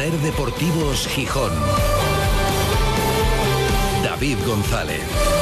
Ser Deportivos Gijón. David González.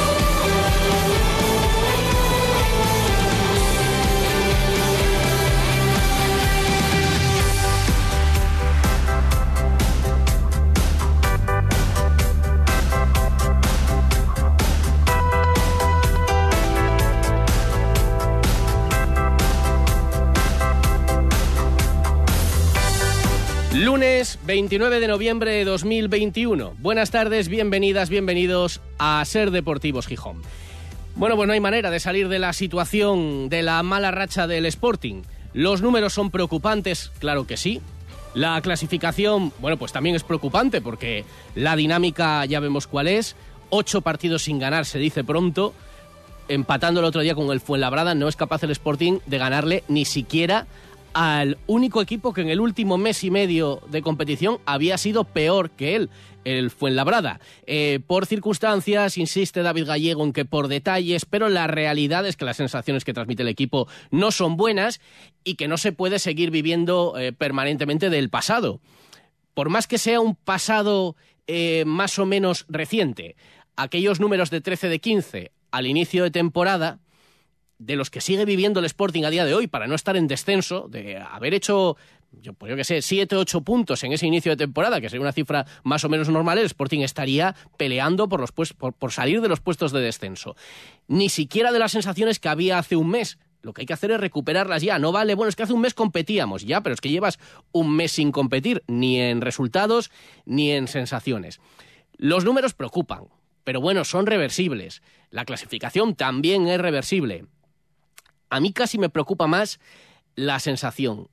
Lunes 29 de noviembre de 2021. Buenas tardes, bienvenidas, bienvenidos a Ser Deportivos Gijón. Bueno, pues no hay manera de salir de la situación de la mala racha del Sporting. Los números son preocupantes, claro que sí. La clasificación, bueno, pues también es preocupante porque la dinámica ya vemos cuál es. 8 partidos sin ganar, se dice pronto. Empatando el otro día con el Fuenlabrada, no es capaz el Sporting de ganarle ni siquiera al único equipo que en el último mes y medio de competición había sido peor que él, el Fuenlabrada. Por circunstancias, insiste David Gallego en que por detalles, pero la realidad es que las sensaciones que transmite el equipo no son buenas y que no se puede seguir viviendo permanentemente del pasado. Por más que sea un pasado más o menos reciente, aquellos números de 13 de 15 al inicio de temporada, de los que sigue viviendo el Sporting a día de hoy para no estar en descenso, de haber hecho, yo que sé, 7 o 8 puntos en ese inicio de temporada, que sería una cifra más o menos normal, el Sporting estaría peleando por salir de los puestos de descenso. Ni siquiera de las sensaciones que había hace un mes. Lo que hay que hacer es recuperarlas ya. No vale, bueno, es que hace un mes competíamos ya, pero es que llevas un mes sin competir, ni en resultados ni en sensaciones. Los números preocupan, pero bueno, son reversibles. La clasificación también es reversible. A mí casi me preocupa más la sensación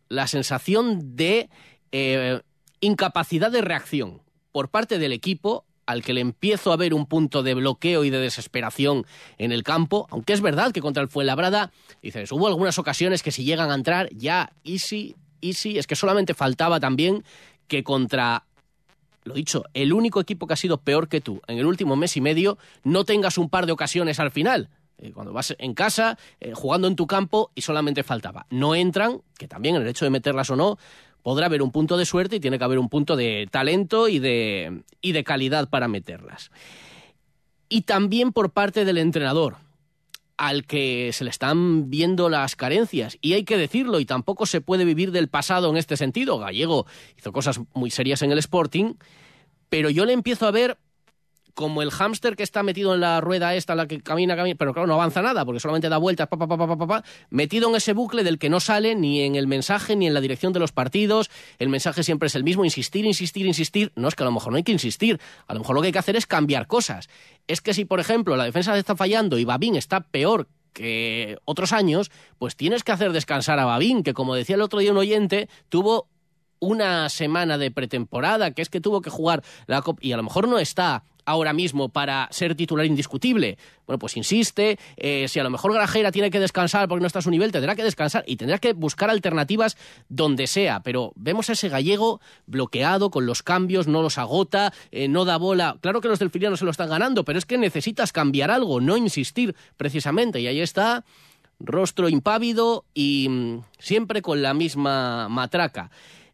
de incapacidad de reacción por parte del equipo, al que le empiezo a ver un punto de bloqueo y de desesperación en el campo, aunque es verdad que contra el Fuenlabrada, dices, hubo algunas ocasiones que si llegan a entrar, ya, easy, es que solamente faltaba también que contra, lo dicho, el único equipo que ha sido peor que tú en el último mes y medio, no tengas un par de ocasiones al final. Cuando vas en casa, jugando en tu campo, y solamente faltaba. No entran, que también en el hecho de meterlas o no, podrá haber un punto de suerte y tiene que haber un punto de talento y de calidad para meterlas. Y también por parte del entrenador, al que se le están viendo las carencias. Y hay que decirlo, y tampoco se puede vivir del pasado en este sentido. Gallego hizo cosas muy serias en el Sporting, pero yo le empiezo a ver como el hámster que está metido en la rueda esta, la que camina, pero claro, no avanza nada, porque solamente da vueltas, metido en ese bucle del que no sale ni en el mensaje ni en la dirección de los partidos. El mensaje siempre es el mismo, insistir. No es que a lo mejor no hay que insistir, a lo mejor lo que hay que hacer es cambiar cosas. Es que si, por ejemplo, la defensa está fallando y Babín está peor que otros años, pues tienes que hacer descansar a Babín, que como decía el otro día un oyente, tuvo una semana de pretemporada, que es que tuvo que jugar la Copa, y a lo mejor no está ahora mismo para ser titular indiscutible. Bueno, pues insiste, si a lo mejor Grajera tiene que descansar porque no está a su nivel, tendrá que descansar y tendrá que buscar alternativas donde sea, pero vemos a ese Gallego bloqueado con los cambios, no los agota, no da bola. Claro que los del filial no se lo están ganando, pero es que necesitas cambiar algo, no insistir precisamente, y ahí está, rostro impávido y siempre con la misma matraca.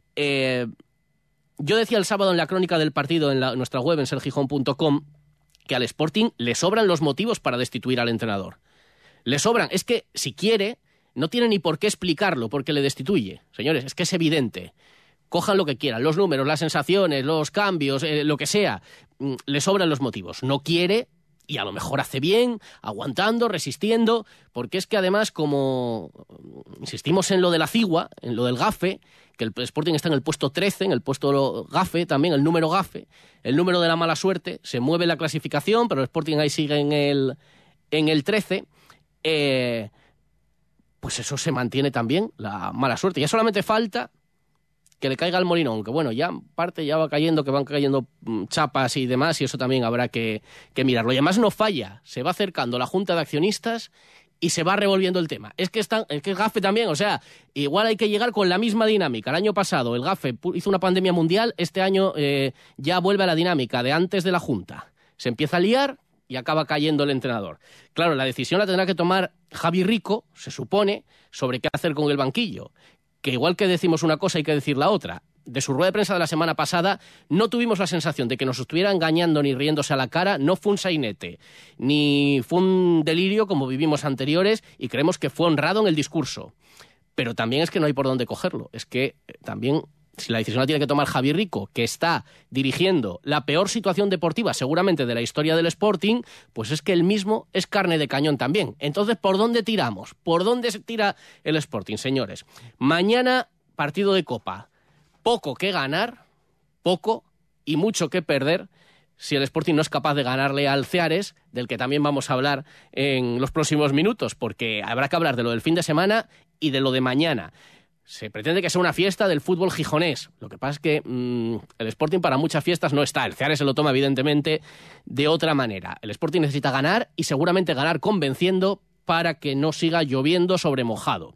Yo decía el sábado en la crónica del partido en nuestra web en sergijón.com que al Sporting le sobran los motivos para destituir al entrenador. Le sobran. Es que si quiere, no tiene ni por qué explicarlo porque le destituye. Señores, es que es evidente. Cojan lo que quieran, los números, las sensaciones, los cambios, lo que sea. Le sobran los motivos. No quiere, y a lo mejor hace bien, aguantando, resistiendo, porque es que además, como insistimos en lo de la cigua, en lo del gafe, que el Sporting está en el puesto 13, en el puesto gafe también, el número gafe, el número de la mala suerte, se mueve la clasificación, pero el Sporting ahí sigue en el 13, pues eso se mantiene también, la mala suerte. Ya solamente falta que le caiga el Molinón, que bueno, ya parte ya va cayendo, que van cayendo chapas y demás, y eso también habrá que mirarlo. Y además no falla, se va acercando la Junta de Accionistas y se va revolviendo el tema. Es que el GAFE también, o sea, igual hay que llegar con la misma dinámica. El año pasado el GAFE hizo una pandemia mundial, este año ya vuelve a la dinámica de antes de la Junta. Se empieza a liar y acaba cayendo el entrenador. Claro, la decisión la tendrá que tomar Javi Rico, se supone, sobre qué hacer con el banquillo. Que igual que decimos una cosa hay que decir la otra. de su rueda de prensa de la semana pasada, no tuvimos la sensación de que nos estuviera engañando ni riéndose a la cara. No fue un sainete, ni fue un delirio como vivimos anteriores, y creemos que fue honrado en el discurso. Pero también es que no hay por dónde cogerlo. Es que también, si la decisión la tiene que tomar Javi Rico, que está dirigiendo la peor situación deportiva seguramente de la historia del Sporting, pues es que él mismo es carne de cañón también. Entonces, ¿por dónde tiramos? ¿Por dónde se tira el Sporting, señores? Mañana, partido de Copa. Poco que ganar, poco y mucho que perder, si el Sporting no es capaz de ganarle al Ceares, del que también vamos a hablar en los próximos minutos, porque habrá que hablar de lo del fin de semana y de lo de mañana. Se pretende que sea una fiesta del fútbol gijonés. Lo que pasa es que el Sporting para muchas fiestas no está. El Ceares se lo toma, evidentemente, de otra manera. El Sporting necesita ganar, y seguramente ganar convenciendo, para que no siga lloviendo sobre mojado.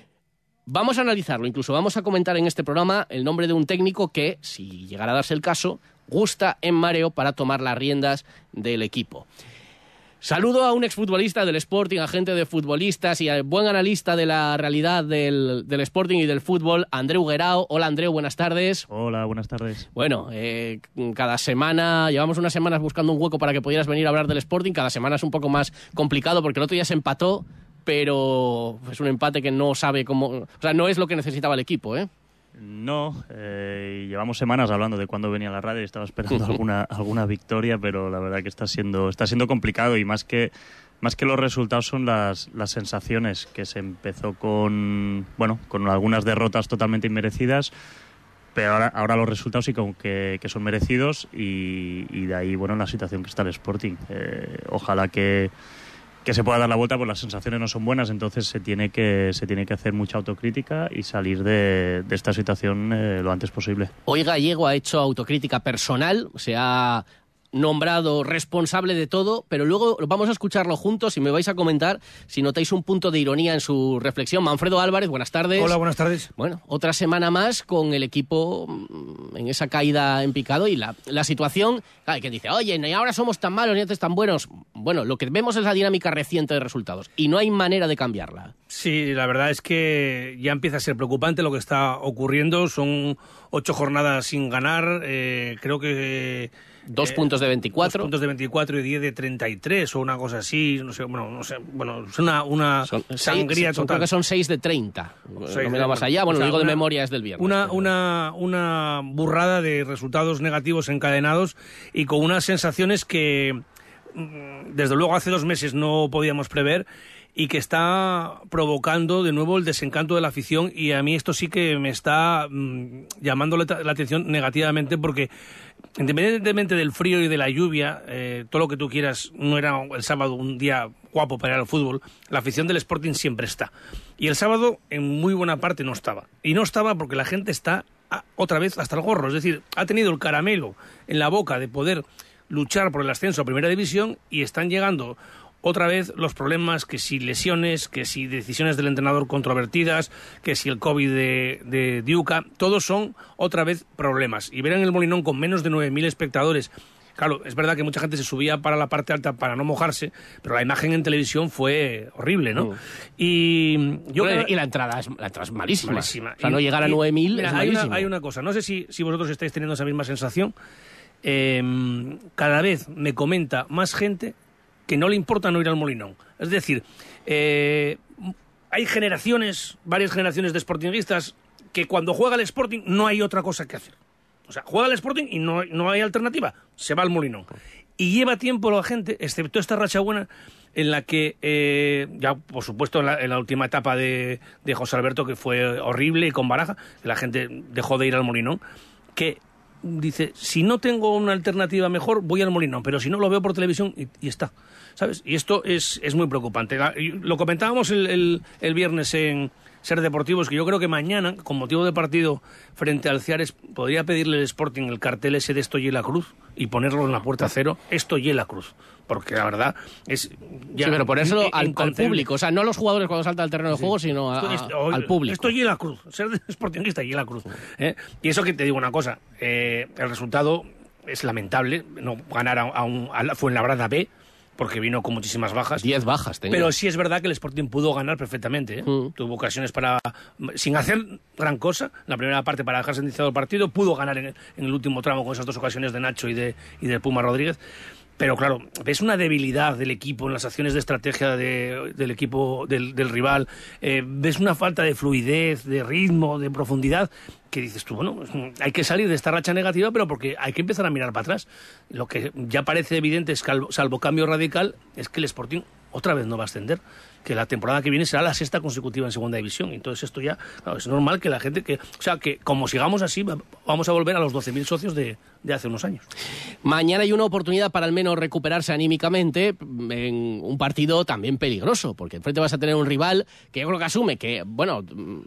Vamos a analizarlo, incluso vamos a comentar en este programa el nombre de un técnico que, si llegara a darse el caso, gusta en mareo para tomar las riendas del equipo. Saludo a un exfutbolista del Sporting, agente de futbolistas y buen analista de la realidad del Sporting y del fútbol, Andreu Guerao. Hola, Andreu, buenas tardes. Hola, buenas tardes. Bueno, cada semana, llevamos unas semanas buscando un hueco para que pudieras venir a hablar del Sporting. Cada semana es un poco más complicado porque el otro día se empató, pero es un empate que no sabe cómo... O sea, no es lo que necesitaba el equipo, ¿eh? No, llevamos semanas hablando de cuándo venía la radio y estaba esperando alguna victoria, pero la verdad que está siendo complicado, y más que los resultados son las sensaciones, que se empezó con algunas derrotas totalmente inmerecidas, pero ahora los resultados sí que son merecidos, y de ahí la situación que está el Sporting. Ojalá que se pueda dar la vuelta, pues las sensaciones no son buenas, entonces se tiene que hacer mucha autocrítica y salir de esta situación lo antes posible. Hoy Gallego ha hecho autocrítica personal, se ha nombrado responsable de todo, pero luego vamos a escucharlo juntos y me vais a comentar si notáis un punto de ironía en su reflexión. Manfredo Álvarez, buenas tardes. Hola, buenas tardes. Bueno, otra semana más con el equipo en esa caída en picado, y la situación, hay quien dice, oye, ni ahora somos tan malos ni antes tan buenos. Bueno, lo que vemos es la dinámica reciente de resultados y no hay manera de cambiarla. Sí, la verdad es que ya empieza a ser preocupante lo que está ocurriendo. Son 8 jornadas sin ganar, creo que... 2 puntos de 24. 2 puntos de 24 y 10 de 33 o una cosa así, no sé, es una sangría total. Creo que son 6 de 30. No me da más allá, lo digo de memoria, es del viernes. Una burrada de resultados negativos encadenados y con unas sensaciones que desde luego hace 2 meses no podíamos prever, y que está provocando de nuevo el desencanto de la afición, y a mí esto sí que me está llamando la atención negativamente, porque independientemente del frío y de la lluvia, todo lo que tú quieras, no era el sábado un día guapo para ir al fútbol, la afición del Sporting siempre está. Y el sábado en muy buena parte no estaba. Y no estaba porque la gente está otra vez hasta el gorro, es decir, ha tenido el caramelo en la boca de poder luchar por el ascenso a Primera División, y están llegando otra vez los problemas, que si lesiones, que si decisiones del entrenador controvertidas, que si el COVID de Diuca, todos son otra vez problemas. Y ver en el Molinón con menos de 9.000 espectadores, claro, es verdad que mucha gente se subía para la parte alta para no mojarse, pero la imagen en televisión fue horrible, ¿no? Y la entrada es malísima. Malísima. O sea, no llegar a 9.000 es malísimo. Hay una cosa, no sé si vosotros estáis teniendo esa misma sensación. Cada vez me comenta más gente que no le importa no ir al Molinón. Es decir, hay varias generaciones de sportinguistas, que cuando juega el Sporting no hay otra cosa que hacer. O sea, juega el Sporting y no hay alternativa, se va al Molinón. Y lleva tiempo la gente, excepto esta racha buena, en la que, ya por supuesto en la última etapa de José Alberto, que fue horrible, y con Baraja, que la gente dejó de ir al Molinón, que dice, si no tengo una alternativa mejor, voy al Molinón, pero si no, lo veo por televisión y está, ¿sabes? Y esto es muy preocupante. Lo comentábamos el viernes en Ser Deportivos, que yo creo que mañana, con motivo de partido frente al Ceares, podría pedirle al Sporting el cartel ese de Esto y la Cruz y ponerlo en la puerta cero, Esto y la Cruz, porque la verdad es... Ya sí, pero ponérselo al público, o sea, no a los jugadores cuando saltan al terreno de juego, sino al público. Esto y la Cruz, ser sportinguista y la Cruz. Y eso, que te digo una cosa, el resultado es lamentable, no ganar a la Fuenlabrada B, porque vino con muchísimas bajas. 10 bajas tenía. Pero sí es verdad que el Sporting pudo ganar perfectamente, ¿eh? Tuvo ocasiones sin hacer gran cosa, en la primera parte para dejar sentenciado el partido, pudo ganar en el último tramo con esas 2 ocasiones de Nacho y de Puma Rodríguez. Pero claro, ves una debilidad del equipo en las acciones de estrategia del equipo del rival, ves una falta de fluidez, de ritmo, de profundidad, que dices tú, bueno, hay que salir de esta racha negativa, pero porque hay que empezar a mirar para atrás. Lo que ya parece evidente, salvo cambio radical, es que el Sporting otra vez no va a ascender, que la temporada que viene será la 6ª consecutiva en segunda división. Entonces esto ya, claro, es normal que la gente, que como sigamos así, vamos a volver a los 12.000 socios de hace unos años. Mañana hay una oportunidad para al menos recuperarse anímicamente en un partido también peligroso, porque enfrente vas a tener un rival que yo creo que asume que, bueno,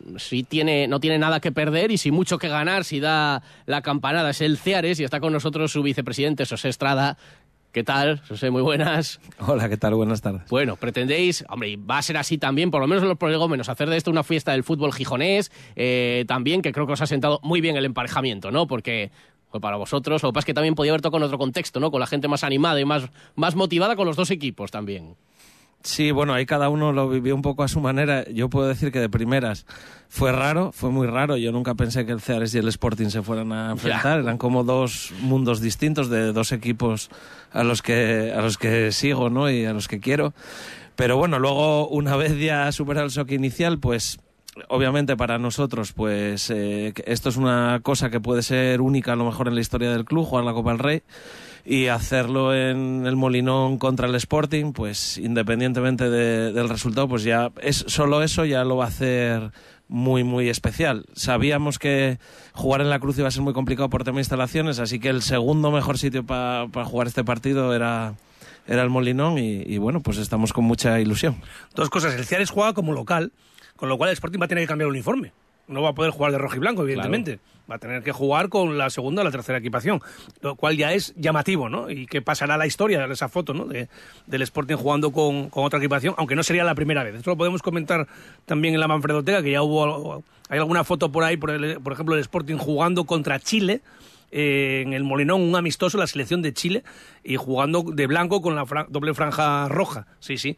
no tiene nada que perder y sin mucho que ganar, si da la campanada, es el Ceares, y está con nosotros su vicepresidente, José Estrada. ¿Qué tal, José? Muy buenas. Hola, ¿qué tal? Buenas tardes. Bueno, pretendéis, hombre, y va a ser así también, por lo menos en los prolegómenos, hacer de esto una fiesta del fútbol gijonés, también, que creo que os ha sentado muy bien el emparejamiento, ¿no? Porque pues para vosotros, lo que pasa es que también podía haber tocado en otro contexto, ¿no? Con la gente más animada y más motivada con los 2 equipos también. Sí, bueno, ahí cada uno lo vivió un poco a su manera. Yo puedo decir que de primeras fue muy raro. Yo nunca pensé que el Ceares y el Sporting se fueran a enfrentar. Eran como 2 mundos distintos de 2 equipos a los que sigo, ¿no? Y a los que quiero. Pero bueno, luego, una vez ya superado el shock inicial, pues obviamente para nosotros, pues esto es una cosa que puede ser única a lo mejor en la historia del club, jugar la Copa del Rey. Y hacerlo en el Molinón contra el Sporting, pues independientemente del resultado, pues ya solo eso ya lo va a hacer muy, muy especial. Sabíamos que jugar en la Cruz iba a ser muy complicado por tema de instalaciones, así que el segundo mejor sitio para jugar este partido era el Molinón y bueno, pues estamos con mucha ilusión. 2 cosas, el Ceares juega como local, con lo cual el Sporting va a tener que cambiar el uniforme. No va a poder jugar de rojo y blanco, evidentemente. Claro. Va a tener que jugar con la segunda o la tercera equipación, lo cual ya es llamativo, ¿no? Y que pasará la historia de esa foto, ¿no? Del Sporting jugando con otra equipación, aunque no sería la primera vez. Esto lo podemos comentar también en la Manfredoteca, que ya hay alguna foto por ahí, por ejemplo, el Sporting jugando contra Chile, en el Molinón, un amistoso, la selección de Chile, y jugando de blanco con la doble franja roja. Sí, sí.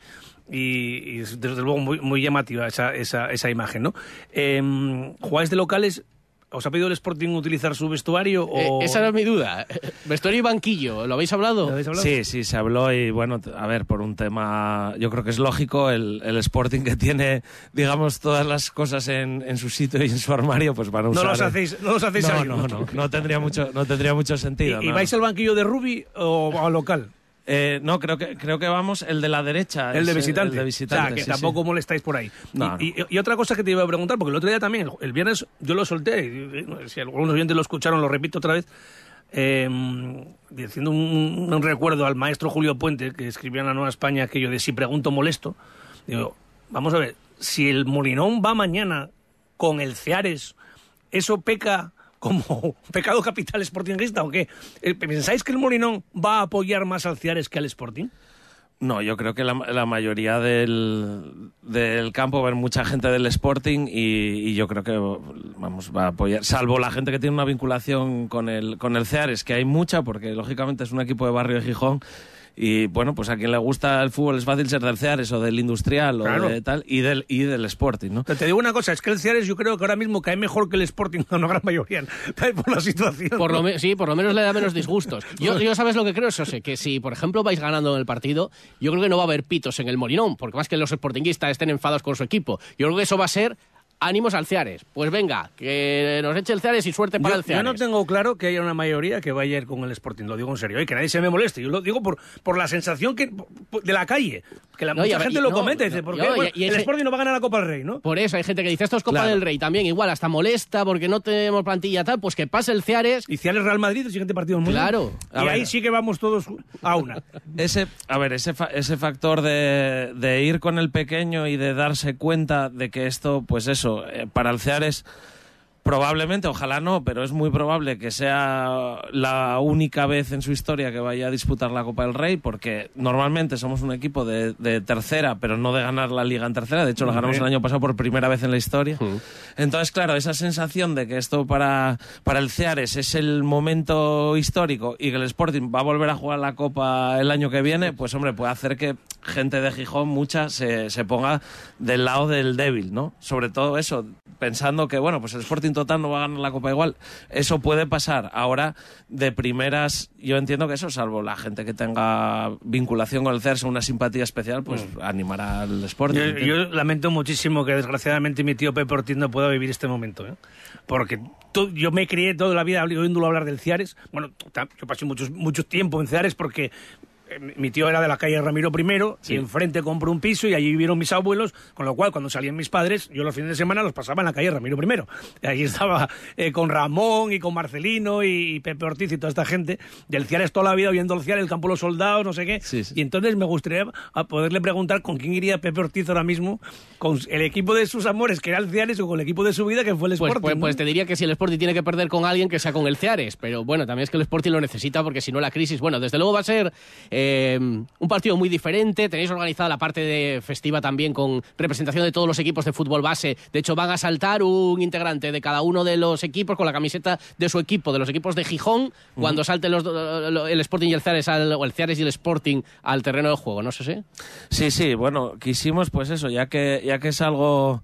Y desde luego muy llamativa esa imagen, ¿no? ¿Jugáis de locales? ¿Os ha pedido el Sporting utilizar su vestuario? O... esa era mi duda. ¿Vestuario y banquillo? ¿Lo habéis hablado? Sí, se habló y bueno, a ver, por un tema, yo creo que es lógico, el Sporting que tiene, digamos, todas las cosas en su sitio y en su armario, pues van a usar... No los hacéis ahí. No tendría mucho sentido. ¿Y vais al banquillo de Rubí o al local? No, creo que vamos el de la derecha. El de visitante. O sea, que sí, tampoco sí. Molestáis por ahí. No, y otra cosa que te iba a preguntar, porque el otro día también, el viernes, yo lo solté, si algunos oyentes lo escucharon, lo repito otra vez, diciendo un recuerdo al maestro Julio Puente, que escribía en La Nueva España aquello de si pregunto molesto. Digo, vamos a ver, si el Molinón va mañana con el Ceares, ¿eso peca como pecado capital sportinguista o qué? ¿Pensáis que el Molinón va a apoyar más al Ceares que al Sporting? No, yo creo que la mayoría del campo va a haber mucha gente del Sporting y yo creo que va a apoyar, salvo la gente que tiene una vinculación con el Ceares, que hay mucha, porque lógicamente es un equipo de barrio de Gijón. Y bueno, pues a quien le gusta el fútbol es fácil ser del Ceares o del Industrial, claro, o de tal, y del Sporting, ¿no? Pero te digo una cosa, es que el Ceares yo creo que ahora mismo cae mejor que el Sporting a una gran mayoría por la situación. Sí, por lo menos le da menos disgustos. Yo sabes lo que creo, José, que si por ejemplo vais ganando en el partido, yo creo que no va a haber pitos en el Molinón, porque más que los sportinguistas estén enfadados con su equipo. Yo creo que eso va a ser ánimos al Ceares. Pues venga, que nos eche el Ceares y suerte para el Ceares. Yo no tengo claro que haya una mayoría que vaya a ir con el Sporting, lo digo en serio, y que nadie se me moleste. Yo lo digo por la sensación de la calle, que mucha gente lo comenta y dice, ¿por qué? El Sporting no va a ganar la Copa del Rey, ¿no? Por eso hay gente que dice, esto es Copa del Rey también, igual, hasta molesta porque no tenemos plantilla tal, pues que pase el Ceares. Y Ceares Real Madrid, el siguiente partido del mundo. Claro. Y ahí sí que vamos todos a una. Ese factor de ir con el pequeño y de darse cuenta de que esto, pues eso, para el Ceares probablemente, ojalá no, pero es muy probable que sea la única vez en su historia que vaya a disputar la Copa del Rey, porque normalmente somos un equipo de tercera, pero no de ganar la Liga en tercera. De hecho, la ganamos el año pasado por primera vez en la historia. Entonces, claro, esa sensación de que esto para el Ceares es el momento histórico y que el Sporting va a volver a jugar la Copa el año que viene, pues hombre, puede hacer que gente de Gijón, mucha, se ponga del lado del débil, ¿no? Sobre todo eso, pensando que, bueno, pues el Sporting total no va a ganar la Copa igual. Eso puede pasar. Ahora, de primeras, yo entiendo que eso, salvo la gente que tenga vinculación con el Ceares o una simpatía especial, pues animará al Sporting. Yo lamento muchísimo que desgraciadamente mi tío Pepe Ortiz no pueda vivir este momento, ¿eh? Porque yo me crié toda la vida oyéndolo hablar del Ceares. Bueno, yo pasé mucho tiempo en Ceares porque mi tío era de la calle Ramiro I, y enfrente compró un piso y allí vivieron mis abuelos, con lo cual cuando salían mis padres, yo los fines de semana los pasaba en la calle Ramiro I. Y allí estaba con Ramón y con Marcelino y Pepe Ortiz y toda esta gente del Ciares toda la vida oyendo el Ciares, el campo de los soldados, no sé qué. Sí. Y entonces me gustaría poderle preguntar con quién iría Pepe Ortiz ahora mismo, con el equipo de sus amores, que era el Ciares, o con el equipo de su vida, que fue el Sporting. Pues te diría que si el Sporting tiene que perder con alguien, que sea con el Ciares, pero bueno, también es que el Sporting lo necesita, porque si no la crisis, bueno, desde luego va a ser un partido muy diferente. Tenéis organizada la parte de festiva también con representación de todos los equipos de fútbol base. De hecho, van a saltar un integrante de cada uno de los equipos con la camiseta de su equipo, de los equipos de Gijón, cuando salten el Sporting y el Ceares, o el Ceares y el Sporting al terreno de juego, ¿no sé si? Sí, bueno, quisimos pues eso, ya que es algo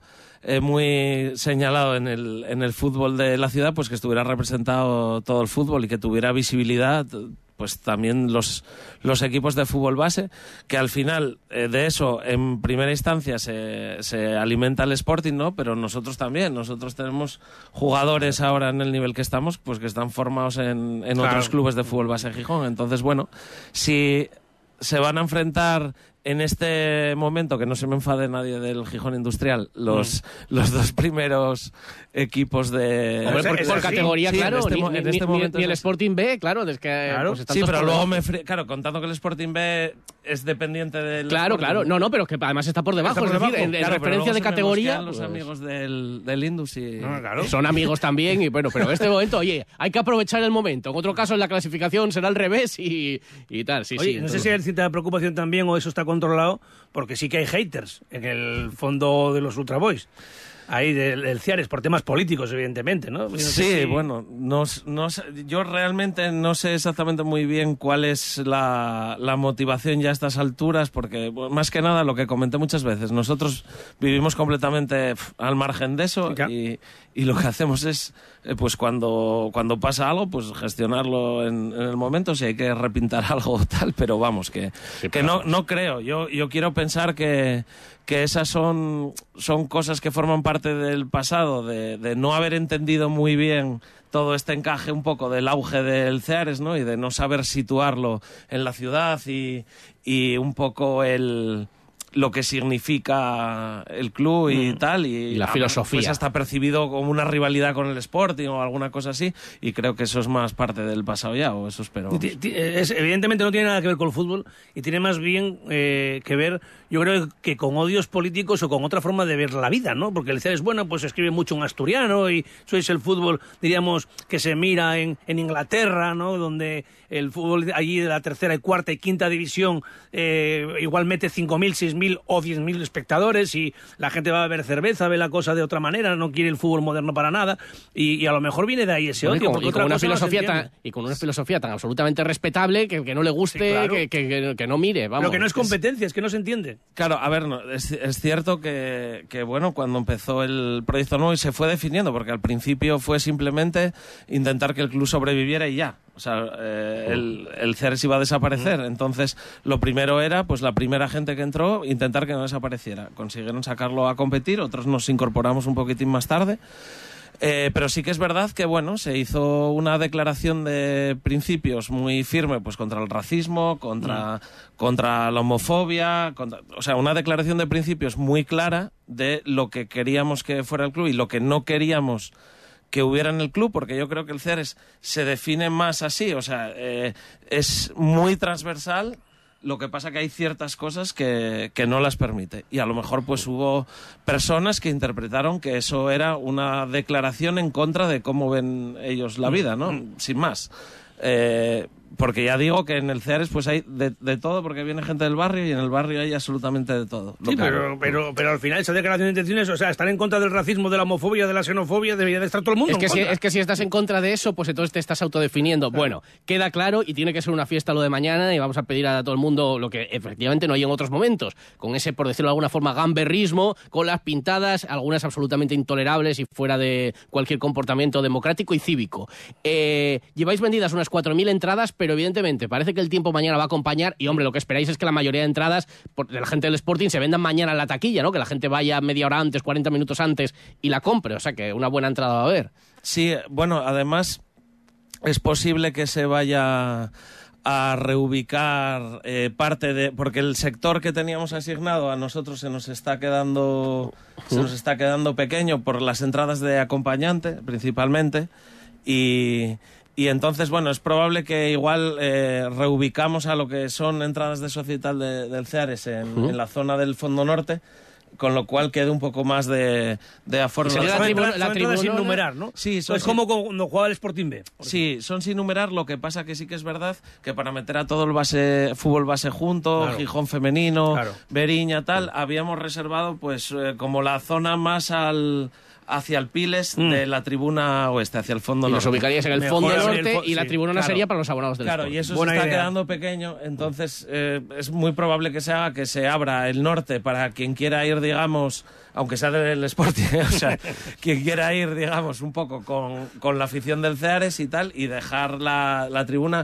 muy señalado en el fútbol de la ciudad, pues que estuviera representado todo el fútbol y que tuviera visibilidad, pues también los equipos de fútbol base, que al final de eso en primera instancia se alimenta el Sporting, ¿no? Pero nosotros también, nosotros tenemos jugadores ahora en el nivel que estamos, pues que están formados en otros clubes de fútbol base de Gijón. Entonces, bueno, si se van a enfrentar en este momento, que no se me enfade nadie del Gijón Industrial, los dos primeros equipos de... Hombre, por categoría, sí, claro, en este momento ni el Sporting B, claro, es que... Claro, pues sí, pero luego claro, contando que el Sporting B es dependiente del... Claro, no, pero que además está por debajo, es decir, en referencia de categoría... Los amigos del Indus y... Claro. Son amigos también, y bueno, pero en este momento, oye, hay que aprovechar el momento. En otro caso, en la clasificación será al revés y tal, sí. Oye, no sé si hay cierta preocupación también, o eso está controlado, porque sí que hay haters en el fondo de los Ultra Boys. Ahí del Ciares, por temas políticos, evidentemente, ¿no? Bueno, yo realmente no sé exactamente muy bien cuál es la motivación ya a estas alturas, porque más que nada lo que comenté muchas veces, nosotros vivimos completamente al margen de eso, y lo que hacemos es, pues cuando pasa algo, pues gestionarlo en el momento, si hay que repintar algo o tal, pero vamos, que no creo. Yo quiero pensar que esas son cosas que forman parte del pasado, de no haber entendido muy bien todo este encaje un poco del auge del Ceares, ¿no? Y de no saber situarlo en la ciudad y un poco lo que significa el club y tal, y la filosofía. Pues hasta percibido como una rivalidad con el Sporting o alguna cosa así, y creo que eso es más parte del pasado ya, o eso espero. Evidentemente no tiene nada que ver con el fútbol, y tiene más bien que ver, yo creo, que con odios políticos o con otra forma de ver la vida, ¿no? Porque el Ceares, bueno, pues escribe mucho en asturiano, y eso es el fútbol, diríamos, que se mira en Inglaterra, ¿no? Donde el fútbol allí de la tercera y cuarta y quinta división igual mete 5.000, 6.000 o 10.000 espectadores, y la gente va a beber cerveza, ve la cosa de otra manera, no quiere el fútbol moderno para nada, y a lo mejor viene de ahí ese odio. Y con una filosofía tan absolutamente respetable que no le guste, sí, claro. que no mire, vamos. Lo que no es competencia, es que no se entiende. Claro, a ver, es cierto que bueno, cuando empezó el proyecto nuevo y se fue definiendo, porque al principio fue simplemente intentar que el club sobreviviera y ya. O sea, el Ceares iba a desaparecer. Entonces, lo primero era, pues la primera gente que entró, intentar que no desapareciera. Consiguieron sacarlo a competir, otros nos incorporamos un poquitín más tarde. Pero sí que es verdad que, bueno, se hizo una declaración de principios muy firme, pues contra el racismo, contra la homofobia, o sea, una declaración de principios muy clara de lo que queríamos que fuera el club y lo que no queríamos que hubiera en el club, porque yo creo que el Ceares se define más así, o sea, es muy transversal Lo que pasa que hay ciertas cosas que no las permite. Y a lo mejor pues hubo personas que interpretaron que eso era una declaración en contra de cómo ven ellos la vida, ¿no? Sin más. Porque ya digo que en el Ceares pues hay de todo, porque viene gente del barrio y en el barrio hay absolutamente de todo. Sí, pero al final esa declaración de intenciones, o sea, estar en contra del racismo, de la homofobia, de la xenofobia, debería de estar todo el mundo es que si estás en contra de eso, pues entonces te estás autodefiniendo. Claro. Bueno, queda claro y tiene que ser una fiesta lo de mañana y vamos a pedir a todo el mundo lo que efectivamente no hay en otros momentos, con ese, por decirlo de alguna forma, gamberrismo, con las pintadas, algunas absolutamente intolerables y fuera de cualquier comportamiento democrático y cívico. Lleváis vendidas unas 4.000 entradas, pero evidentemente parece que el tiempo mañana va a acompañar y, hombre, lo que esperáis es que la mayoría de entradas de la gente del Sporting se vendan mañana en la taquilla, ¿no? Que la gente vaya media hora antes, 40 minutos antes y la compre, o sea que una buena entrada va a haber. Sí, bueno, además es posible que se vaya a reubicar parte de... Porque el sector que teníamos asignado a nosotros se nos está quedando pequeño por las entradas de acompañante, principalmente, y entonces, bueno, es probable que igual reubicamos a lo que son entradas de Societal del Ceares en la zona del Fondo Norte, con lo cual quede un poco más de aforo. La tribuna sin numerar, ¿no? Sí, es como cuando jugaba el Sporting B. Sí, son sin numerar, lo que pasa que sí que es verdad que para meter a todo el fútbol base junto, claro, Gijón femenino, claro, Beriña, tal, habíamos reservado pues como la zona más hacia el Piles de la tribuna oeste, hacia el fondo norte. Y los ubicaríais en el fondo norte y la tribuna claro, sería para los abonados del Claro, Sport. Y eso Buena se está idea. quedando pequeño, entonces es muy probable que se haga que se abra el norte para quien quiera ir, digamos, aunque sea del Sporting, o sea, quien quiera ir, digamos, un poco con la afición del Ceares y tal, y dejar la tribuna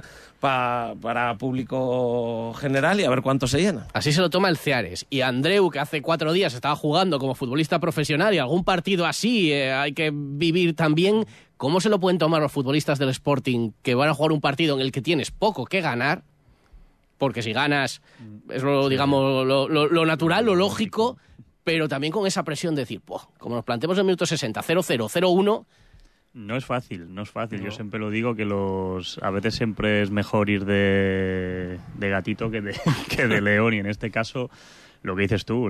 para público general y a ver cuánto se llena. Así se lo toma el Ceares. Y Andreu, que hace 4 días estaba jugando como futbolista profesional y algún partido así hay que vivir también, ¿cómo se lo pueden tomar los futbolistas del Sporting que van a jugar un partido en el que tienes poco que ganar? Porque si ganas es digamos, lo natural, lo lógico, pero también con esa presión de decir, como nos planteemos en el minuto 60, 0-0, 0-1... No es fácil. No. Yo siempre lo digo que a veces siempre es mejor ir de gatito que de león, y en este caso lo que dices tú,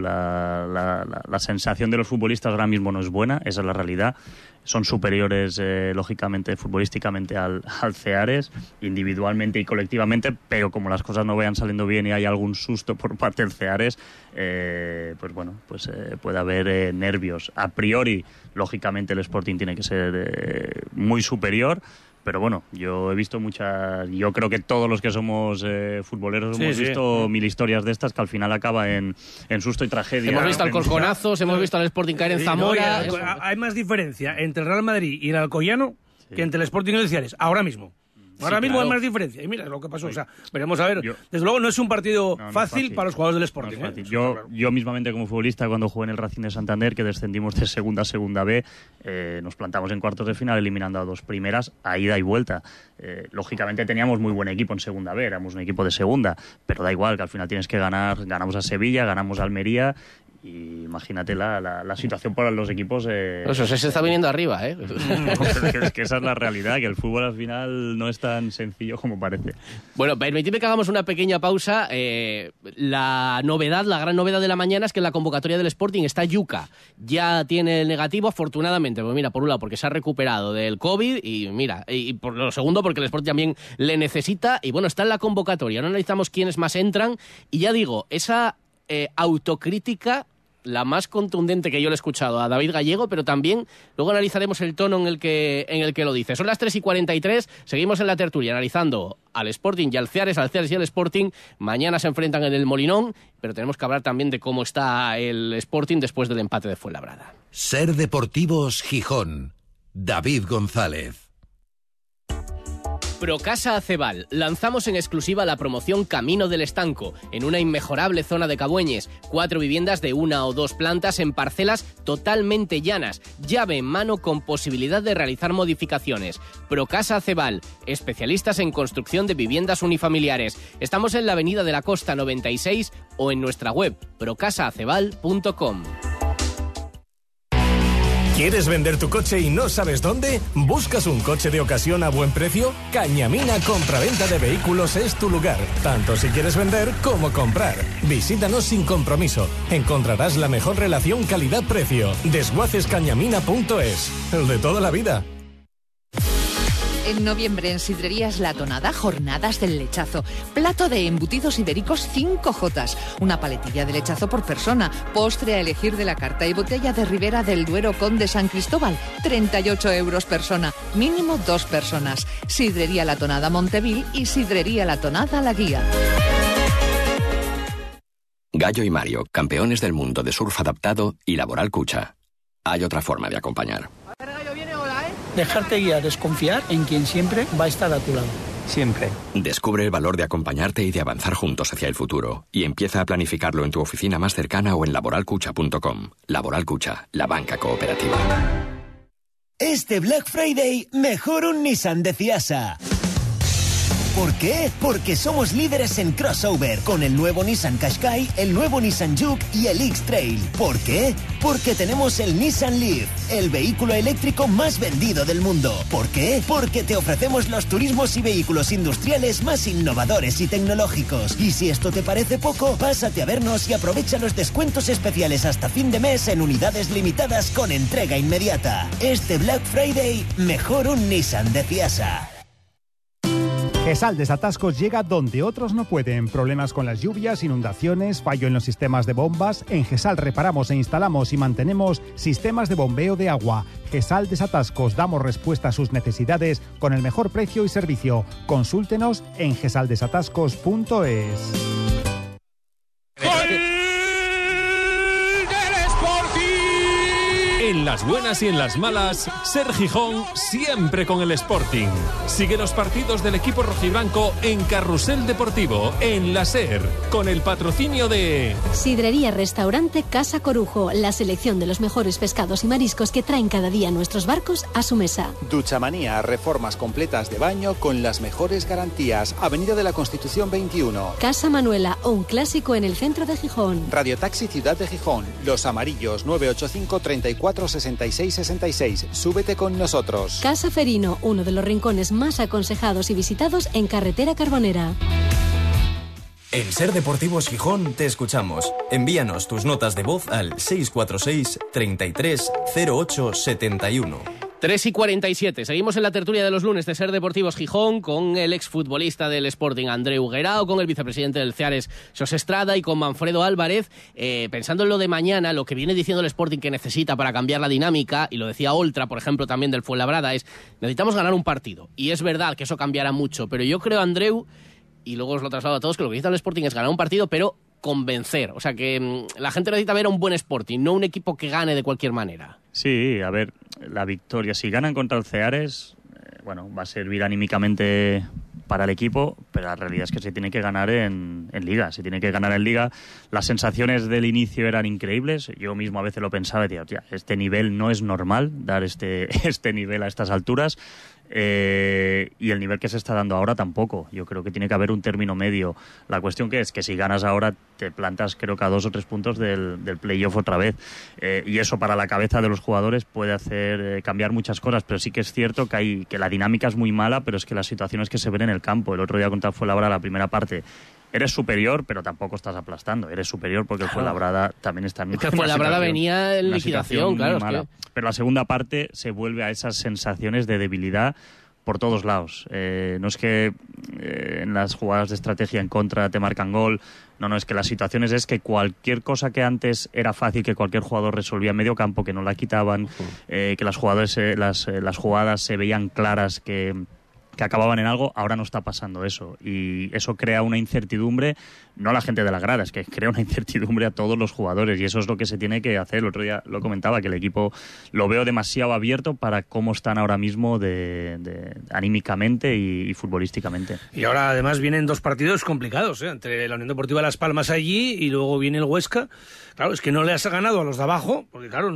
la sensación de los futbolistas ahora mismo no es buena, esa es la realidad. Son superiores, lógicamente, futbolísticamente al Ceares, individualmente y colectivamente, pero como las cosas no vayan saliendo bien y hay algún susto por parte del Ceares, pues bueno, pues puede haber nervios. A priori, lógicamente, el Sporting tiene que ser muy superior. Pero bueno, yo he visto yo creo que todos los que somos futboleros hemos visto 1000 historias de estas que al final acaba en susto y tragedia. Hemos visto Alcorconazos, hemos visto al Sporting caer en Zamora. Hay más diferencia entre el Real Madrid y el Alcoyano que entre el Sporting y el Ceares, ahora mismo. Ahora mismo hay más diferencia. Y mira lo que pasó. O sea, veremos a ver. Desde luego no es un partido fácil para los jugadores del Sporting. No es fácil. Yo mismamente como futbolista, cuando jugué en el Racing de Santander, que descendimos de segunda a segunda B, nos plantamos en cuartos de final eliminando a 2 primeras a ida y vuelta. Lógicamente teníamos muy buen equipo en segunda B, éramos un equipo de segunda, pero da igual, que al final tienes que ganar. Ganamos a Sevilla, ganamos a Almería. Y imagínate la situación para los equipos. Eso se está viniendo arriba, ¿eh? Es que esa es la realidad, que el fútbol al final no es tan sencillo como parece. Bueno, permitidme que hagamos una pequeña pausa. La gran novedad de la mañana es que en la convocatoria del Sporting está Yuka. Ya tiene el negativo, afortunadamente. Pues mira, por un lado, porque se ha recuperado del COVID y por lo segundo, porque el Sporting también le necesita. Y bueno, está en la convocatoria. No analizamos quiénes más entran. Y ya digo, esa autocrítica, la más contundente que yo le he escuchado a David Gallego, pero también luego analizaremos el tono en el que lo dice. Son las 3:43, seguimos en la tertulia analizando al Sporting y al Ceares y al Sporting. Mañana se enfrentan en el Molinón, pero tenemos que hablar también de cómo está el Sporting después del empate de Fuenlabrada. Ser Deportivos Gijón. David González. Procasa Acebal. Lanzamos en exclusiva la promoción Camino del Estanco, en una inmejorable zona de Cabueñes. 4 viviendas de 1 o 2 plantas en parcelas totalmente llanas. Llave en mano con posibilidad de realizar modificaciones. Procasa Acebal. Especialistas en construcción de viviendas unifamiliares. Estamos en la Avenida de la Costa 96 o en nuestra web procasaacebal.com. ¿Quieres vender tu coche y no sabes dónde? ¿Buscas un coche de ocasión a buen precio? Cañamina Compraventa de Vehículos es tu lugar, tanto si quieres vender como comprar. Visítanos sin compromiso. Encontrarás la mejor relación calidad-precio. Desguacescañamina.es. El de toda la vida. En noviembre en Sidrerías La Tonada, jornadas del lechazo. Plato de embutidos ibéricos 5J. Una paletilla de lechazo por persona. Postre a elegir de la carta y botella de Ribera del Duero Conde San Cristóbal. 38 € persona. Mínimo 2 personas. Sidrería La Tonada Montevil y Sidrería La Tonada La Guía. Gallo y Mario, campeones del mundo de surf adaptado y Laboral Cucha. Hay otra forma de acompañar. Dejarte guiar es confiar en quien siempre va a estar a tu lado. Siempre. Descubre el valor de acompañarte y de avanzar juntos hacia el futuro. Y empieza a planificarlo en tu oficina más cercana o en laboralcucha.com. Laboral Cucha, la banca cooperativa. Este Black Friday, mejor un Nissan de Ciasa. ¿Por qué? Porque somos líderes en crossover, con el nuevo Nissan Qashqai, el nuevo Nissan Juke y el X-Trail. ¿Por qué? Porque tenemos el Nissan Leaf, el vehículo eléctrico más vendido del mundo. ¿Por qué? Porque te ofrecemos los turismos y vehículos industriales más innovadores y tecnológicos. Y si esto te parece poco, pásate a vernos y aprovecha los descuentos especiales hasta fin de mes en unidades limitadas con entrega inmediata. Este Black Friday, mejor un Nissan de Ciasa. GESAL Desatascos llega donde otros no pueden. Problemas con las lluvias, inundaciones, fallo en los sistemas de bombas. En GESAL reparamos e instalamos y mantenemos sistemas de bombeo de agua. GESAL Desatascos, damos respuesta a sus necesidades con el mejor precio y servicio. Consúltenos en gesaldesatascos.es. En las buenas y en las malas, Ser Gijón siempre con el Sporting. Sigue los partidos del equipo rojiblanco en Carrusel Deportivo, en la Ser, con el patrocinio de Sidrería Restaurante Casa Corujo, la selección de los mejores pescados y mariscos que traen cada día nuestros barcos a su mesa. Duchamanía, reformas completas de baño con las mejores garantías. Avenida de la Constitución 21. Casa Manuela, un clásico en el centro de Gijón. Radiotaxi Ciudad de Gijón. Los Amarillos, 985 34 66 66. Súbete con nosotros. Casa Ferino, uno de los rincones más aconsejados y visitados en Carretera Carbonera. En Ser Deportivos Gijón te escuchamos. Envíanos tus notas de voz al 646 33 08 71. 3:47. Seguimos en la tertulia de los lunes de Ser Deportivos Gijón con el exfutbolista del Sporting Andreu Guerao, con el vicepresidente del Ceares Xos Estrada y con Manfredo Álvarez, pensando en lo de mañana, lo que viene diciendo el Sporting que necesita para cambiar la dinámica, y lo decía Oltra, por ejemplo, también del Fuenlabrada, es necesitamos ganar un partido. Y es verdad que eso cambiará mucho, pero yo creo, Andreu, y luego os lo traslado a todos, que lo que necesita el Sporting es ganar un partido, pero convencer. O sea que la gente necesita ver a un buen Sporting, no un equipo que gane de cualquier manera. Sí, a ver, la victoria, si ganan contra el Ceares, bueno, va a servir anímicamente para el equipo, pero la realidad es que se tiene que ganar en Liga, se tiene que ganar en Liga. Las sensaciones del inicio eran increíbles, yo mismo a veces lo pensaba y decía, este nivel no es normal, dar este nivel a estas alturas. Y el nivel que se está dando ahora tampoco. Yo creo que tiene que haber un término medio. La cuestión que es que si ganas ahora te plantas creo que a 2 o 3 puntos del playoff otra vez, y eso para la cabeza de los jugadores puede hacer cambiar muchas cosas, pero sí que es cierto que la dinámica es muy mala, pero es que las situaciones que se ven en el campo, el otro día contra el Fuenlabrada, la primera parte eres superior, pero tampoco estás aplastando. Eres superior porque el Fuenlabrada también está en el Fuenlabrada venía en liquidación, claro. Es que... Pero la segunda parte se vuelve a esas sensaciones de debilidad por todos lados. No es que en las jugadas de estrategia en contra te marcan gol. No, es que las situaciones es que cualquier cosa que antes era fácil que cualquier jugador resolvía en medio campo, que no la quitaban, que las jugadas se veían claras, que acababan en algo, ahora no está pasando eso. Y eso crea una incertidumbre, no a la gente de la grada, es que crea una incertidumbre a todos los jugadores, y eso es lo que se tiene que hacer. El otro día lo comentaba, que el equipo lo veo demasiado abierto para cómo están ahora mismo anímicamente y futbolísticamente. Y ahora además vienen 2 partidos complicados, entre la Unión Deportiva Las Palmas allí y luego viene el Huesca. Claro, es que no le has ganado a los de abajo, porque claro,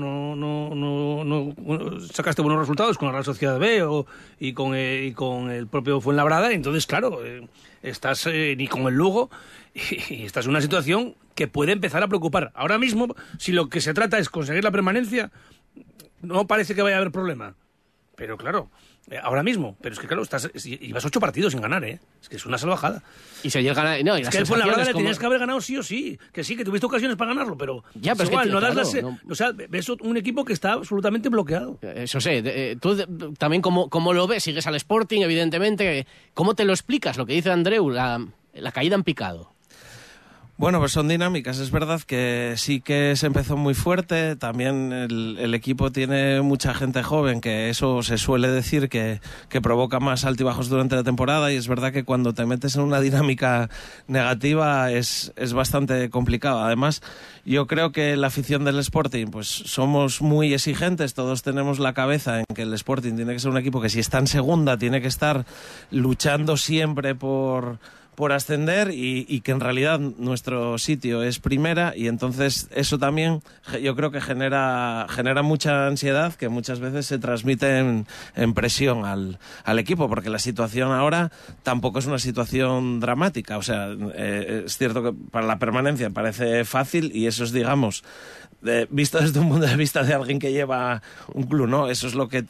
no sacaste buenos resultados con la Real Sociedad B y con el propio Fuenlabrada, entonces claro, estás ni con el Lugo y estás en una situación que puede empezar a preocupar. Ahora mismo, si lo que se trata es conseguir la permanencia, no parece que vaya a haber problema. Pero claro, ahora mismo, pero es que claro, llevas 8 partidos sin ganar, Es que es una salvajada. Y si ayer gana, no, y es que el Fuenlabrada le tenías que haber ganado sí o sí. Que sí, que tuviste ocasiones para ganarlo, pero ya, pero igual, es que, no das claro, O sea, ves un equipo que está absolutamente bloqueado. Eso sé. Tú también, ¿cómo lo ves? Sigues al Sporting, evidentemente. ¿Cómo te lo explicas, lo que dice Andreu, la caída en picado? Bueno, pues son dinámicas. Es verdad que sí que se empezó muy fuerte. También el equipo tiene mucha gente joven, que eso se suele decir que provoca más altibajos durante la temporada, y es verdad que cuando te metes en una dinámica negativa es bastante complicado. Además, yo creo que la afición del Sporting, pues somos muy exigentes. Todos tenemos la cabeza en que el Sporting tiene que ser un equipo que, si está en segunda, tiene que estar luchando siempre por ascender, y que en realidad nuestro sitio es primera, y entonces eso también yo creo que genera mucha ansiedad, que muchas veces se transmite en presión al equipo, porque la situación ahora tampoco es una situación dramática. O sea, es cierto que para la permanencia parece fácil, y eso es, digamos, visto desde un punto de vista de alguien que lleva un club, ¿no? Eso es lo que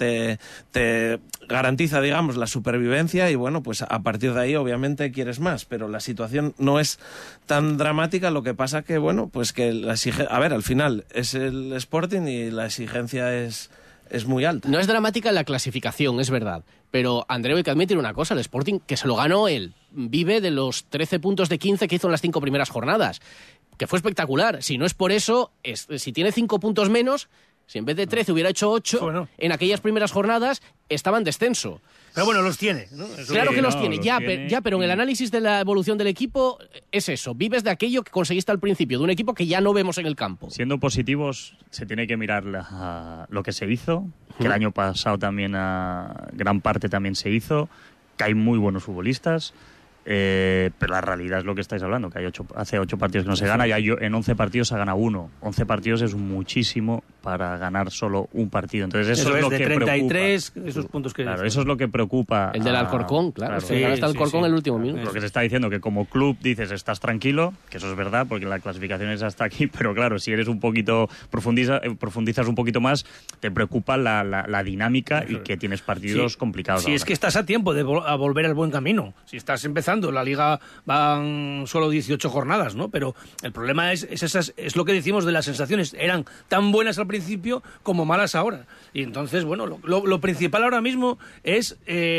te garantiza, digamos, la supervivencia, y bueno, pues a partir de ahí obviamente quieres más, pero la situación no es tan dramática. Lo que pasa que, bueno, pues que al final es el Sporting y la exigencia es muy alta. No es dramática en la clasificación, es verdad, pero Andreu, hay que admitir una cosa, el Sporting, que se lo ganó él, vive de los 13 puntos de 15 que hizo en las 5 primeras jornadas, que fue espectacular. Si no es por eso, si tiene 5 puntos menos, si en vez de 13 hubiera hecho 8, bueno, en aquellas primeras jornadas estaba en descenso. Pero bueno, los tiene, ¿no? Claro que los tiene, pero en el análisis de la evolución del equipo es eso. Vives de aquello que conseguiste al principio, de un equipo que ya no vemos en el campo. Siendo positivos, se tiene que mirar lo que se hizo, que el año pasado también gran parte también se hizo, que hay muy buenos futbolistas. Pero la realidad es lo que estáis hablando, que hace 8 partidos que no se gana, y en 11 partidos se gana 1. 11 partidos es muchísimo para ganar solo un partido. Entonces eso es lo de que 33, preocupa. Esos puntos que... Claro, eso es lo que preocupa. El del Alcorcón, claro. Sí, hasta el Alcorcón el último minuto. Lo que se está diciendo, que como club dices, estás tranquilo, que eso es verdad, porque la clasificación es hasta aquí, pero claro, si eres un poquito, profundizas un poquito más, te preocupa la dinámica y que tienes partidos complicados. Sí, es que estás a tiempo de volver al buen camino. Si estás empezando, la Liga van solo 18 jornadas, ¿no? Pero el problema es lo que decimos de las sensaciones. Eran tan buenas al principio como malas ahora. Y entonces, bueno, lo principal ahora mismo es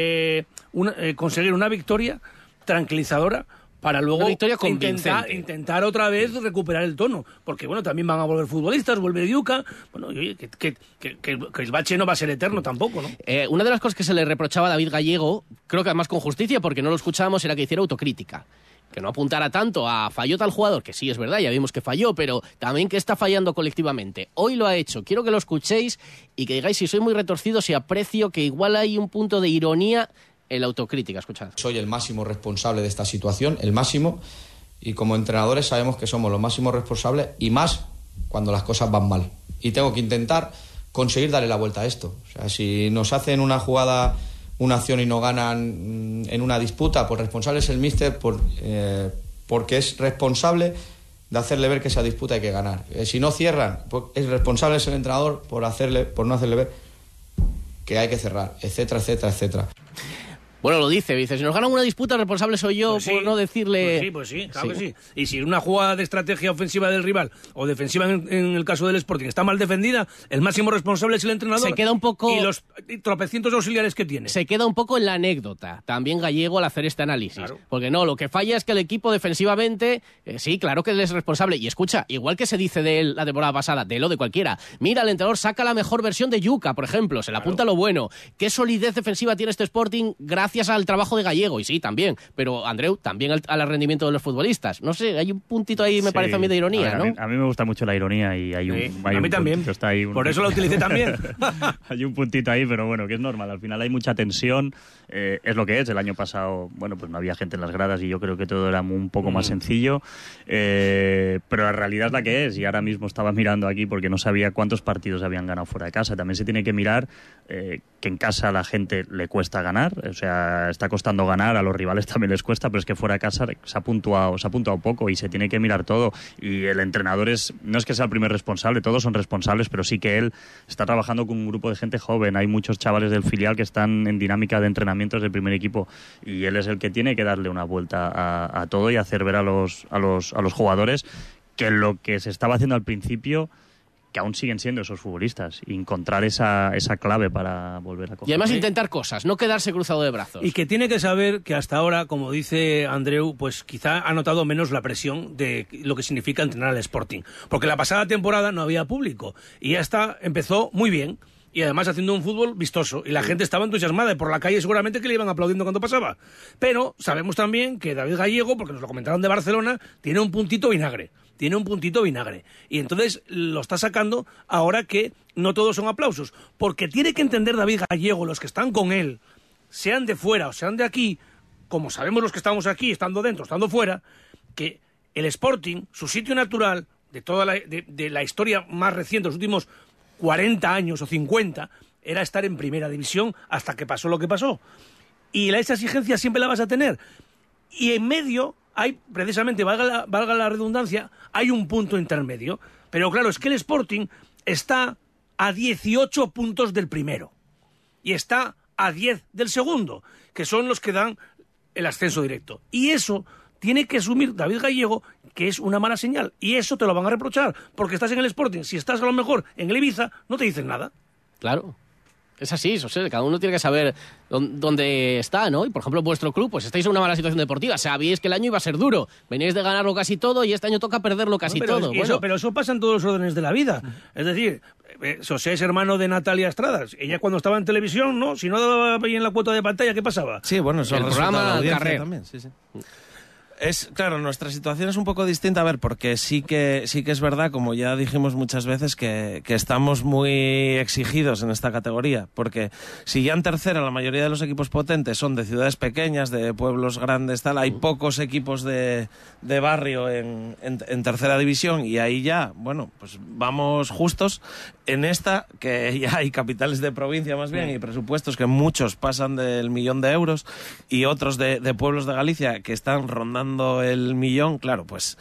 conseguir una victoria tranquilizizadora para luego intentar otra vez recuperar el tono. Porque, bueno, también van a volver futbolistas, vuelve Diuca. Bueno, que el bache no va a ser eterno tampoco, ¿no? Una de las cosas que se le reprochaba a David Gallego, creo que además con justicia, porque no lo escuchábamos, era que hiciera autocrítica. Que no apuntara tanto a falló tal jugador, que sí, es verdad, ya vimos que falló, pero también que está fallando colectivamente. Hoy lo ha hecho. Quiero que lo escuchéis y que digáis si soy muy retorcido, si aprecio que igual hay un punto de ironía en la autocrítica. Escuchad. Soy el máximo responsable de esta situación, el máximo, y como entrenadores sabemos que somos los máximos responsables, y más cuando las cosas van mal. Y tengo que intentar conseguir darle la vuelta a esto. O sea, si nos hacen una jugada, una acción y no ganan en una disputa, pues responsable es el míster porque es responsable de hacerle ver que esa disputa hay que ganar. Si no cierran, pues es responsable es el entrenador por no hacerle ver que hay que cerrar, etcétera, etcétera, etcétera. Bueno, lo dice, si nos ganan una disputa, el responsable soy yo por no decirle... Pues sí, claro que sí. Y si una jugada de estrategia ofensiva del rival o defensiva en el caso del Sporting está mal defendida, el máximo responsable es el entrenador. Se queda un poco... Y los tropecientos auxiliares que tiene. Se queda un poco en la anécdota, también Gallego, al hacer este análisis. Claro. Porque no, lo que falla es que el equipo defensivamente, sí, claro que él es responsable. Y escucha, igual que se dice de él la temporada pasada, de él o de cualquiera, mira, el entrenador saca la mejor versión de Yuca, por ejemplo, se le apunta lo bueno. ¿Qué solidez defensiva tiene este Sporting gracias al trabajo de Gallego? Y sí, también, pero Andreu, también al rendimiento de los futbolistas. No sé, hay un puntito ahí, me parece a mí, de ironía, ¿no? A mí me gusta mucho la ironía y hay a mí también. Está ahí por eso la utilicé también. Hay un puntito ahí, pero bueno, que es normal. Al final hay mucha tensión, es lo que es. El año pasado, bueno, pues no había gente en las gradas y yo creo que todo era un poco más sencillo, pero la realidad es la que es. Y ahora mismo estaba mirando aquí porque no sabía cuántos partidos habían ganado fuera de casa. También se tiene que mirar que en casa a la gente le cuesta ganar, o sea, está costando ganar, a los rivales también les cuesta, pero es que fuera de casa se ha puntuado poco y se tiene que mirar todo. Y el entrenador no es que sea el primer responsable, todos son responsables, pero sí que él está trabajando con un grupo de gente joven. Hay muchos chavales del filial que están en dinámica de entrenamientos del primer equipo y él es el que tiene que darle una vuelta a todo y hacer ver a los jugadores que lo que se estaba haciendo al principio, que aún siguen siendo esos futbolistas, y encontrar esa clave para volver a coger. Y además intentar cosas, no quedarse cruzado de brazos. Y que tiene que saber que hasta ahora, como dice Andreu, pues quizá ha notado menos la presión de lo que significa entrenar al Sporting. Porque la pasada temporada no había público y esta empezó muy bien. Y además haciendo un fútbol vistoso. Y la gente estaba entusiasmada. Y por la calle seguramente que le iban aplaudiendo cuando pasaba. Pero sabemos también que David Gallego, porque nos lo comentaron de Barcelona, tiene un puntito vinagre. Y entonces lo está sacando ahora que no todos son aplausos. Porque tiene que entender David Gallego, los que están con él, sean de fuera o sean de aquí, como sabemos los que estamos aquí, estando dentro, estando fuera, que el Sporting, su sitio natural de toda de la historia más reciente, los últimos 40 años o 50, era estar en primera división hasta que pasó lo que pasó. Y esa exigencia siempre la vas a tener. Y en medio hay, precisamente, valga la redundancia, hay un punto intermedio. Pero claro, es que el Sporting está a 18 puntos del primero. Y está a 10 del segundo, que son los que dan el ascenso directo. Y eso tiene que asumir David Gallego, que es una mala señal. Y eso te lo van a reprochar, porque estás en el Sporting. Si estás a lo mejor en el Ibiza, no te dicen nada. Claro. Es así, José, cada uno tiene que saber dónde está, ¿no? Y, por ejemplo, vuestro club, pues estáis en una mala situación deportiva. Sabíais que el año iba a ser duro. Veníais de ganarlo casi todo y este año toca perderlo casi todo. Pero eso pasa en todos los órdenes de la vida. Es decir, José es hermano de Natalia Estradas. Ella cuando estaba en televisión, ¿no? Si no daba bien la cuota de pantalla, ¿qué pasaba? Sí, bueno, eso el programa Carrer también, sí. Claro, nuestra situación es un poco distinta, a ver, porque sí que es verdad, como ya dijimos muchas veces, que estamos muy exigidos en esta categoría, porque si ya en tercera la mayoría de los equipos potentes son de ciudades pequeñas, de pueblos grandes, tal, hay pocos equipos de barrio en tercera división y ahí ya, bueno, pues vamos justos. En esta, que ya hay capitales de provincia más bien y presupuestos que muchos pasan del 1.000.000 de euros y otros de pueblos de Galicia que están rondando el 1.000.000, claro, pues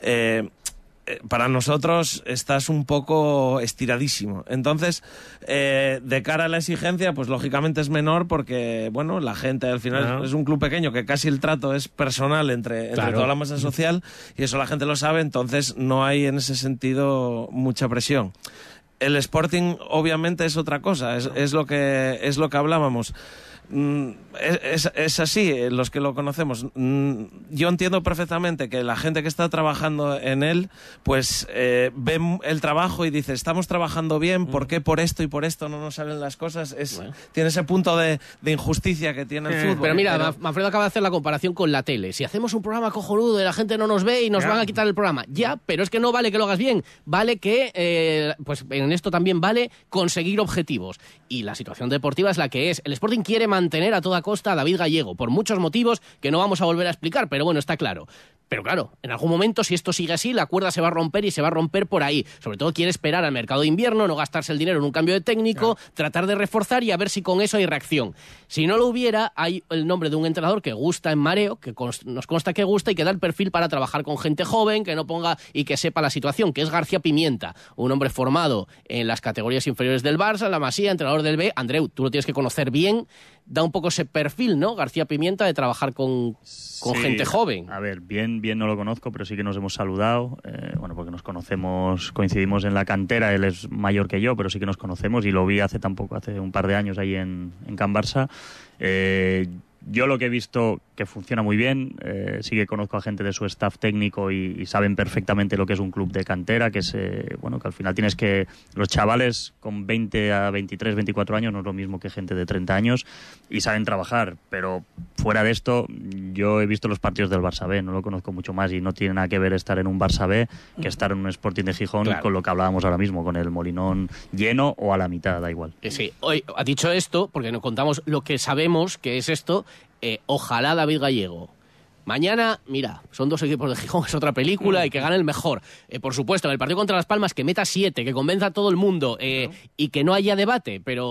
para nosotros estás un poco estiradísimo. Entonces, de cara a la exigencia, pues lógicamente es menor porque, bueno, la gente al final es un club pequeño que casi el trato es personal entre toda la masa social y eso la gente lo sabe, entonces no hay en ese sentido mucha presión. El Sporting obviamente es otra cosa, es lo que hablábamos. Es así, los que lo conocemos. Yo entiendo perfectamente que la gente que está trabajando en él, pues ve el trabajo y dice, estamos trabajando bien, ¿por qué por esto y por esto no nos salen las cosas? Tiene ese punto de injusticia que tiene el fútbol. Pero mira, Manfredo acaba de hacer la comparación con la tele. Si hacemos un programa cojonudo y la gente no nos ve y nos van a quitar el programa, pero es que no vale que lo hagas bien, vale que, pues en esto también vale conseguir objetivos. Y la situación deportiva es la que es. El Sporting quiere mantener a toda costa a David Gallego, por muchos motivos que no vamos a volver a explicar, pero bueno, está claro. Pero claro, en algún momento, si esto sigue así, la cuerda se va a romper y se va a romper por ahí. Sobre todo quiere esperar al mercado de invierno, no gastarse el dinero en un cambio de técnico, tratar de reforzar y a ver si con eso hay reacción. Si no lo hubiera, hay el nombre de un entrenador que gusta en mareo, que nos consta que gusta y que da el perfil para trabajar con gente joven, que no ponga y que sepa la situación, que es García Pimienta, un hombre formado en las categorías inferiores del Barça, en la Masía, entrenador del B. Andreu, tú lo tienes que conocer bien, da un poco ese perfil, ¿no? García Pimienta de trabajar con gente joven. A ver, bien no lo conozco, pero sí que nos hemos saludado, bueno, porque nos conocemos, coincidimos en la cantera, él es mayor que yo, pero sí que nos conocemos y lo vi hace un par de años ahí en Can Barça. Yo lo que he visto que funciona muy bien, sí que conozco a gente de su staff técnico y saben perfectamente lo que es un club de cantera, que es bueno, que al final tienes que los chavales con 20 a 23, 24 años no es lo mismo que gente de 30 años y saben trabajar, pero fuera de esto yo he visto los partidos del Barça B, no lo conozco mucho más y no tiene nada que ver estar en un Barça B que estar en un Sporting de Gijón, con lo que hablábamos ahora mismo, con el Molinón lleno o a la mitad, da igual. Sí, hoy ha dicho esto porque nos contamos lo que sabemos que es esto. Ojalá David Gallego. Mañana, mira, son dos equipos de Gijón, es otra película y que gane el mejor. Por supuesto, en el partido contra Las Palmas que meta 7, que convenza a todo el mundo y que no haya debate, pero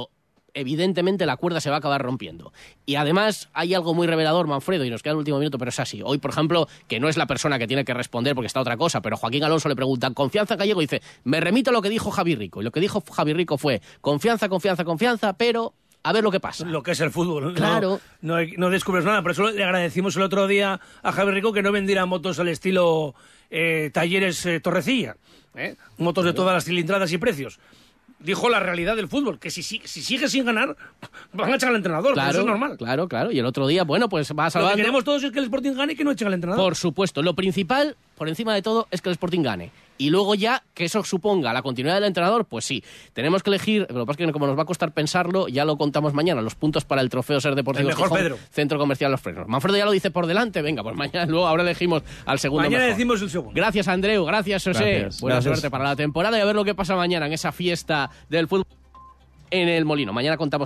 evidentemente la cuerda se va a acabar rompiendo. Y además hay algo muy revelador, Manfredo, y nos queda el último minuto, pero es así. Hoy, por ejemplo, que no es la persona que tiene que responder porque está otra cosa, pero Joaquín Alonso le pregunta, ¿confianza Gallego? Y dice, me remito a lo que dijo Javi Rico. Y lo que dijo Javi Rico fue, confianza, pero a ver lo que pasa. Lo que es el fútbol. Claro. No descubres nada. Por eso le agradecimos el otro día a Javi Rico que no vendiera motos al estilo Talleres Torrecilla. Motos de todas las cilindradas y precios. Dijo la realidad del fútbol, que si sigue sin ganar, van a echar al entrenador, claro, eso es normal. Claro. Y el otro día, bueno, pues va salvando. Lo que queremos todos es que el Sporting gane y que no echen al entrenador. Por supuesto. Lo principal, por encima de todo, es que el Sporting gane. Y luego ya, que eso suponga la continuidad del entrenador, pues sí. Tenemos que elegir, lo que pasa es que como nos va a costar pensarlo, ya lo contamos mañana, los puntos para el trofeo Ser Deportivo Gijón, Pedro. Centro Comercial Los Frenos. Manfredo ya lo dice por delante, venga, pues mañana, luego ahora elegimos al segundo mañana mejor. decimos el segundo. Gracias, Andreu, gracias, José. Buena Gracias. suerte para la temporada y a ver lo que pasa mañana en esa fiesta del fútbol en el Molino. Mañana contamos